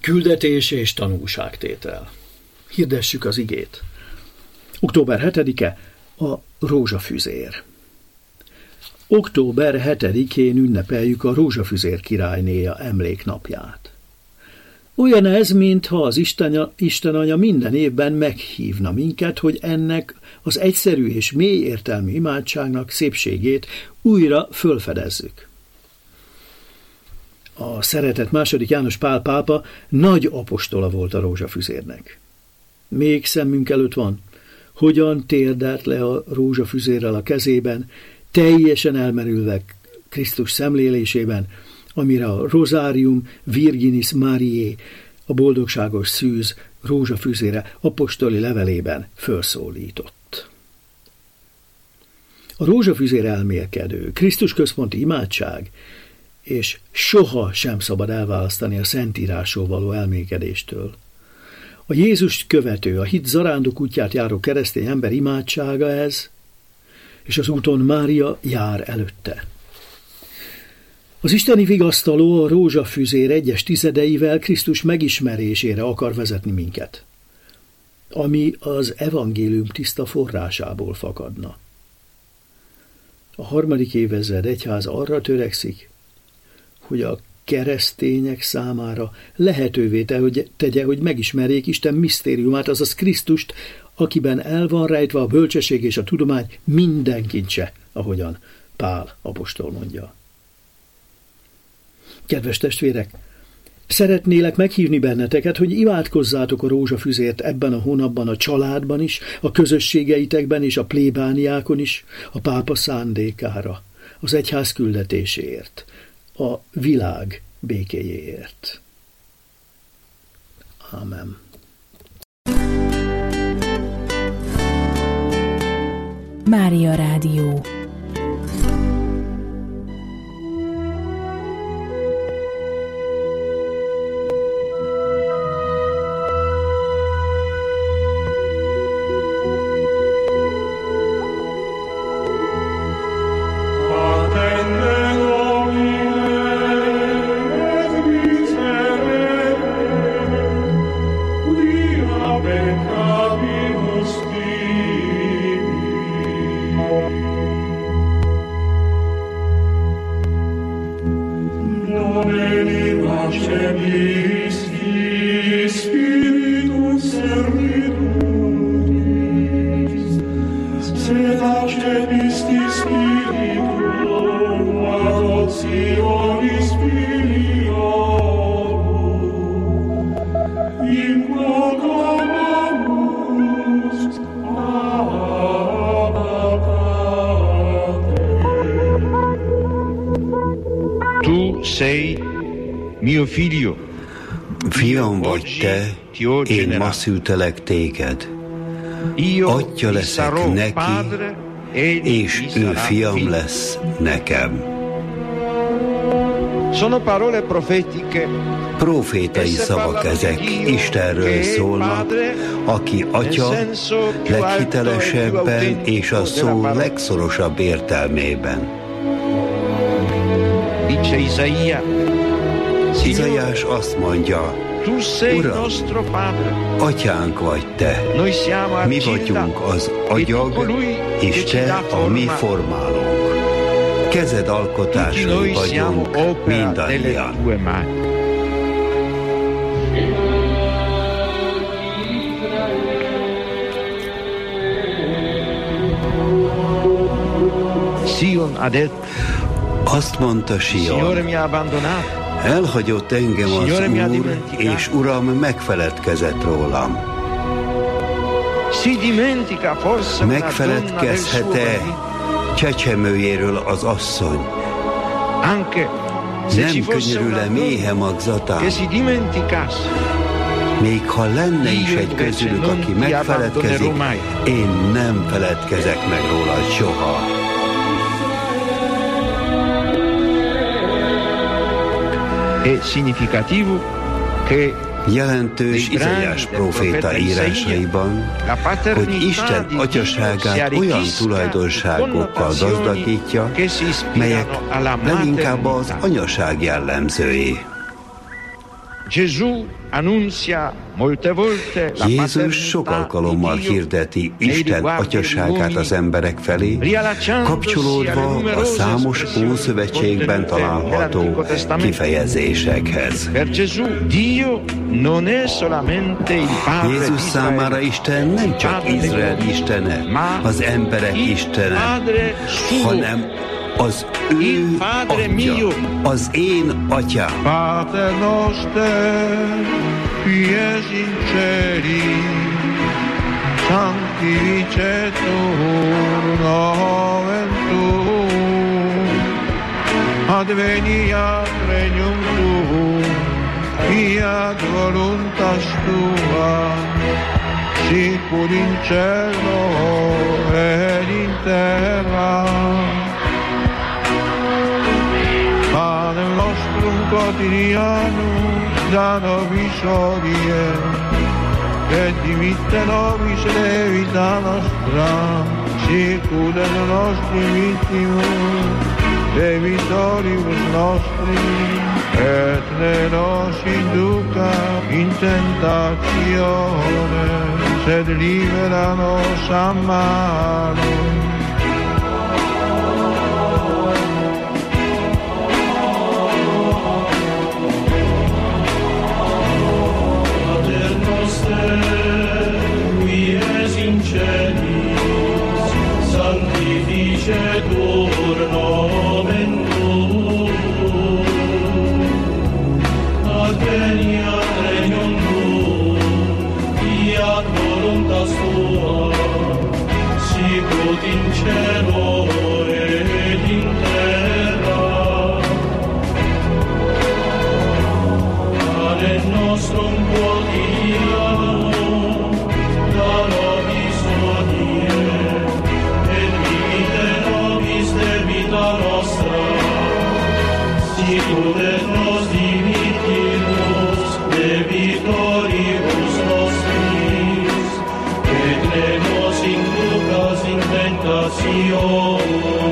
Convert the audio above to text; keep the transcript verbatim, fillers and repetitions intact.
Küldetés és tanúságtétel. Hirdessük az igét. október hetedike a rózsafüzér. október hetedikén ünnepeljük a rózsafüzér királynéja emléknapját. Olyan ez, mintha az Isten, Isten Anya minden évben meghívna minket, hogy ennek az egyszerű és mély értelmű imádságnak szépségét újra fölfedezzük. A szeretett második János Pál pápa nagy apostola volt a rózsafüzérnek. Még szemünk előtt van, hogyan térdelt le a rózsafüzérrel a kezében, teljesen elmerülve Krisztus szemlélésében, amire a Rosarium Virginis Mariae, a boldogságos szűz rózsafüzére apostoli levelében felszólított. A rózsafüzér elmélkedő, Krisztus központi imádság, és soha sem szabad elválasztani a Szentírásról való elmélkedéstől. A Jézust követő, a hit zarándok útját járó keresztény ember imádsága ez, és az úton Mária jár előtte. Az isteni vigasztaló a rózsafüzér egyes tizedeivel Krisztus megismerésére akar vezetni minket, ami az evangélium tiszta forrásából fakadna. A harmadik évezred egyház arra törekszik, hogy a keresztények számára lehetővé tegye, hogy megismerjék Isten misztériumát, azaz Krisztust, akiben el van rejtve a bölcsesség és a tudomány minden kincse, ahogyan Pál apostol mondja. Kedves testvérek, szeretnélek meghívni benneteket, hogy imádkozzátok a rózsafüzért ebben a hónapban a családban is, a közösségeitekben és a plébániákon is, a pápa szándékára, az egyház küldetéséért, a világ békéjéért. Ámen. Mária Rádió. Fiam vagy te, én ma szültelek téged. Atya leszek neki, és ő fiam lesz nekem. Profétai szavak ezek, Istenről szólnak, aki atya leghitelesebben és a szó legszorosabb értelmében. Izaiás azt mondja, Uram, atyánk vagy te, mi vagyunk az agyag, és te a mi formálónk. Kezed alkotásai vagyunk mindannyian. Azt mondta Sion, elhagyott engem az Úr, és Uram megfeledkezett rólam. Megfeledkezhet-e csecsemőjéről az asszony? Nem könyörül-e méhe magzatán? Még ha lenne is egy közülük, aki megfeledkezik, én nem feledkezek meg rólad soha. Jelentős Izaiás próféta írásaiban, hogy Isten atyaságát olyan tulajdonságokkal gazdagítja, melyek leginkább az anyaság jellemzői. Jézus sok alkalommal hirdeti Isten atyaságát az emberek felé, kapcsolódva a számos Ószövetségben található kifejezésekhez. Jézus számára Isten nem csak Izrael istene, az emberek istene, hanem az ő atya, az én atyám. Pater noster, qui es in celi, sanctificetur nomen tuum, adveniat regnum tuum, fiat voluntas tua, sicur in cielo et in terra. Panem nostrum quotidianum da nobis hodie, et dimitte nobis debita nostra, sicut et nostri vittimus debitoribus nostri, et ne nos induca in tentatione, sed libera nos a malo. Qui es in celis, sanctificetur nomen tuum, adveniat regnum tuum, fiat voluntas tua, sicut in cielo et in terra. Panem nostrum quotidianum da nobis hodie, et dimitte nobis debita nostra, sicut et nos dimittimus debitoribus nostris, et ne nos inducas in tentationem,